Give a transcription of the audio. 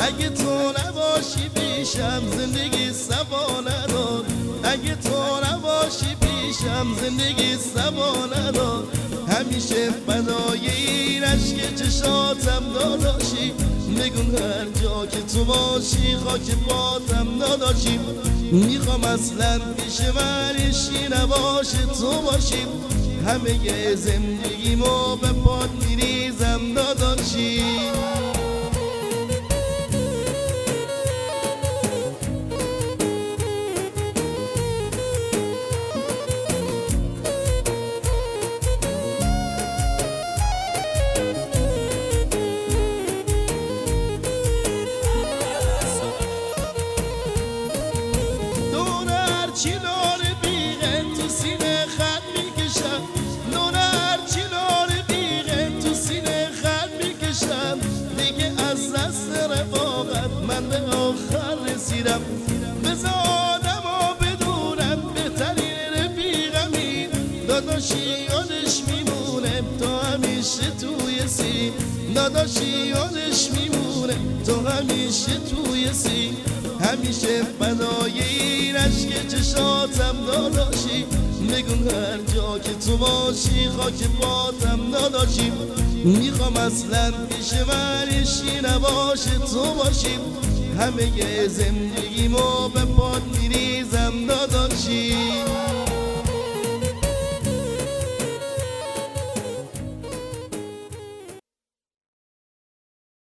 اگه تو نباشی پیشم زندگی سوا ندار، اگه تو نباشی پیشم زندگی سوا ندار. همیشه فدای این عشق چشاتم داداشی، نگون هر جا که تو باشی خاک پاتم داداشی. میخوام اصلا پیش من هیچی نباشه تو باشی، همه زندگیمو به پات میریزم داداشی. چیلار بیغه تو سینه خط میکشم، نور هر چیلار بیغه تو سینه خط میکشم. دیگه از دست رفاقت من به آخر رسیدم، بذار آدما بدونم بهترین رفیقمی داداشی یادش میمونه تا همیشه توی سین، داداشی یادش میمونه تا همیشه توی سین. همیشه فدای این عشق چشاتم داداشی، نگون هر جا که تو باشی خاک پاتم داداشی. میخوام اصلا پیش من هیچی نباشه تو باشی، همه زندگیمو به